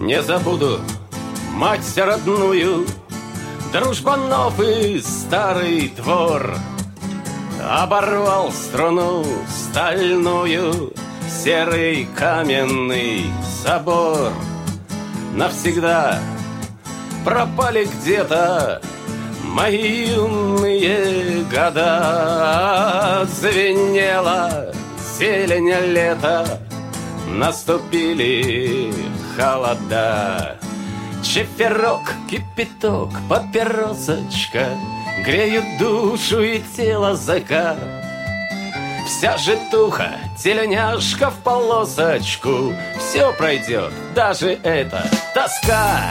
Не забуду мать родную, дружбанов и старый двор. Оборвал струну стальную, серый каменный собор. Навсегда пропали где-то мои юные года. Звенела зелень лета, наступили холода. Чиферок, кипяток, папиросочка греют душу и тело зэка. Вся житуха, тельняшка в полосочку, все пройдет, даже эта тоска.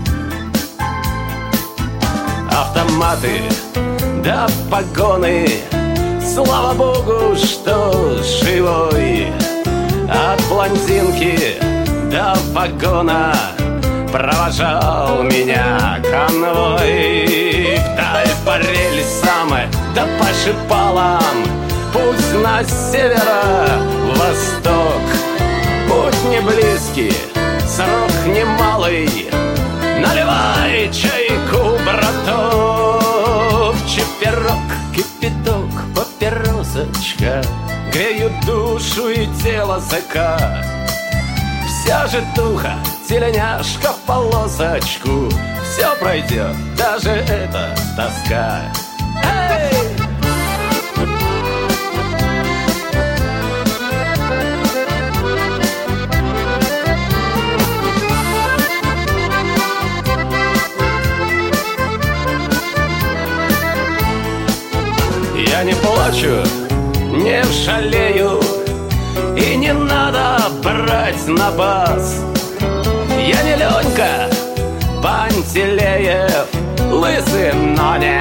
Автоматы да погоны, слава богу, что живой. От блондинки до вагона провожал меня конвой. Вдаль по рельсам да по шпалам, путь на северо-восток. Путь не близкий, срок немалый, наливай чайку, браток. Чиферок, кипяток, папиросочка греют душу и тело зэка. Вся житуха, тельняшка в полосочку, все пройдет, даже эта тоска. Эй! Я не плачу, не жалею, и не надо брать на бас. Я не Ленька Пантелеев, лысый, но не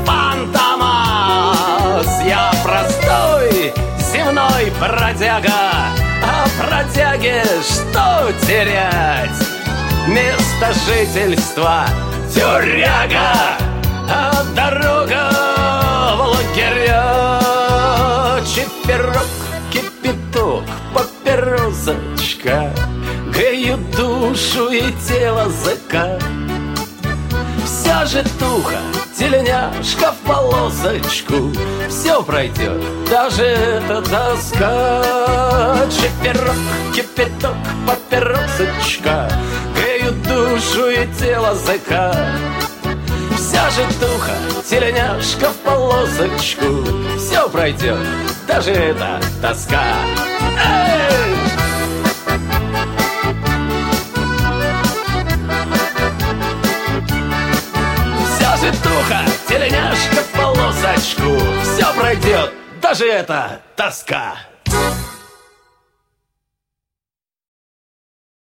Фантомас. Я простой земной бродяга, а бродяге что терять? Место жительства тюряга, а дорога в лагеря. Чиферок, кипяток, папиросочка греют душу и тело зэка. Вся житуха, тельняшка в полосочку, все пройдет, даже эта тоска. Чиферок, кипяток, папиросочка греют душу и тело зэка. Вся житуха, тельняшка в полосочку, все пройдет, даже эта тоска. Эй! Вся житуха, тельняшка в полосочку, все пройдет, даже эта тоска.